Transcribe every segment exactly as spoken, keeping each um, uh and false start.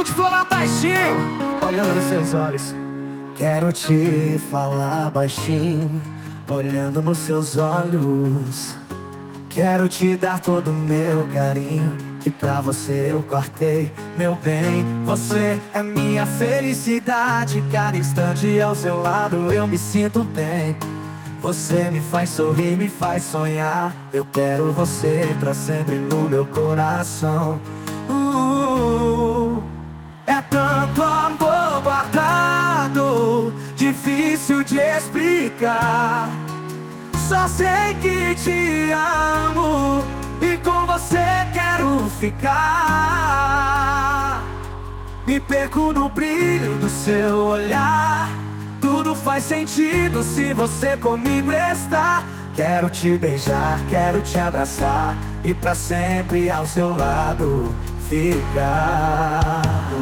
te falar baixinho, olhando nos seus olhos. Quero te falar baixinho, olhando nos seus olhos. Quero te dar todo o meu carinho, que pra você eu cortei, meu bem. Você é minha felicidade, cada instante ao seu lado eu me sinto bem. Você me faz sorrir, me faz sonhar. Eu quero você pra sempre no meu coração. uh, É tanto amor guardado, difícil de explicar. Só sei que te amo e com você quero ficar. Me perco no brilho do seu olhar. Tudo faz sentido se você comigo está. Quero te beijar, quero te abraçar e pra sempre ao seu lado ficar.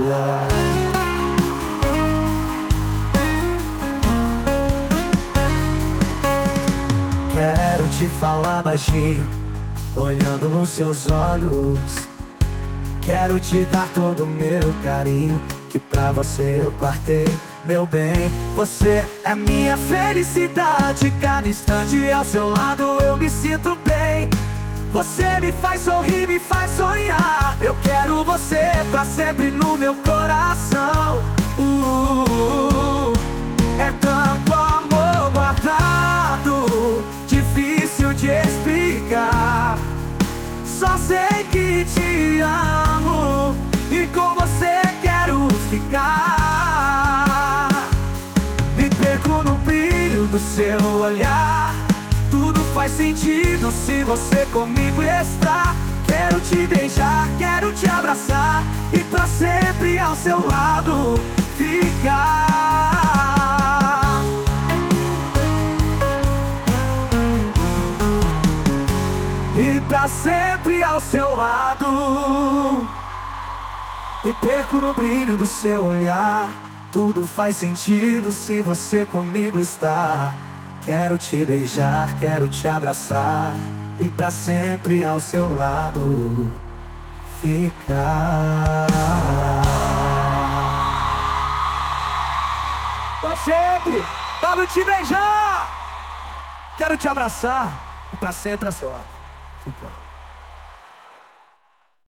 Quero te falar baixinho, olhando nos seus olhos. Quero te dar todo o meu carinho, que pra você eu guardei, meu bem. Você é minha felicidade, cada instante ao seu lado eu me sinto bem. Você me faz sorrir, me faz sonhar. Eu quero você pra sempre no meu coração. uh, É tanto amor guardado, difícil de explicar. Só sei que te amo e com você quero ficar. Me perco no brilho do seu olhar. Tudo faz sentido se você comigo está. Quero te beijar, quero te abraçar e pra sempre ao seu lado ficar. E pra sempre ao seu lado. Me perco no brilho do seu olhar. Tudo faz sentido se você comigo está. Quero te beijar, quero te abraçar e pra sempre ao seu lado ficar. Pra sempre, quero te beijar, quero te abraçar e pra sempre ao seu lado ficar.